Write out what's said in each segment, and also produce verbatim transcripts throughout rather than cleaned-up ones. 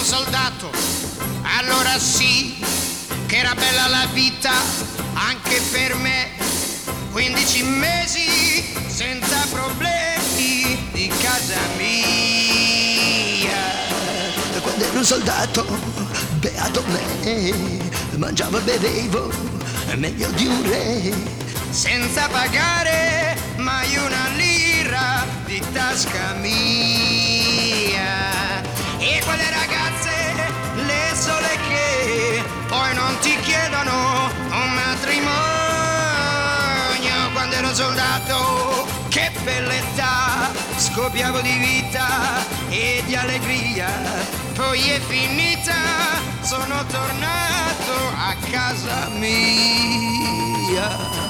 soldato, allora sì che era bella la vita anche per me. Quindici mesi senza problemi di casa mia. Quando ero un soldato, beato me, mangiavo e bevevo meglio di un re, senza pagare mai una lira di tasca mia. E quelle ragazze, le sole che poi non ti chiedono un matrimonio. Quando ero soldato, che bellezza, scoppiavo di vita e di allegria. Poi è finita, sono tornato a casa mia.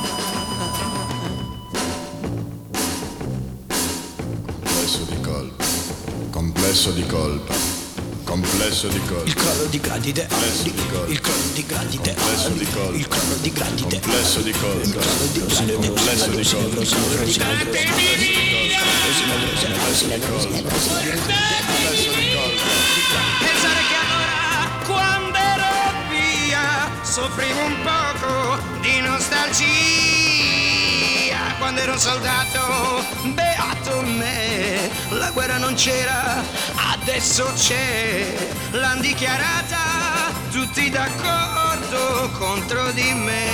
Complesso di colpa, complesso di colpa, complesso di colpa. Il crollo di grandi Complesso ideali, di colpa. il crollo di grandi Complesso di ideali, colpa. il crollo di grandi ideali, Complesso di colpa. il crollo di grandi ideali, Complesso di colpa. Pensare che allora, quando ero via, soffrivo un poco di nostalgia. Quando ero soldato, beato me, la guerra non c'era, adesso c'è. L'han dichiarata tutti d'accordo contro di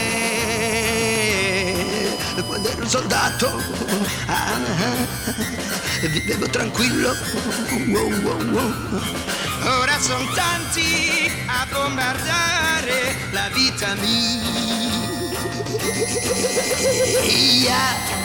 me. Quando ero un soldato, ah, vivevo tranquillo, wow, wow, wow. Ora son tanti a bombardare la vita mia.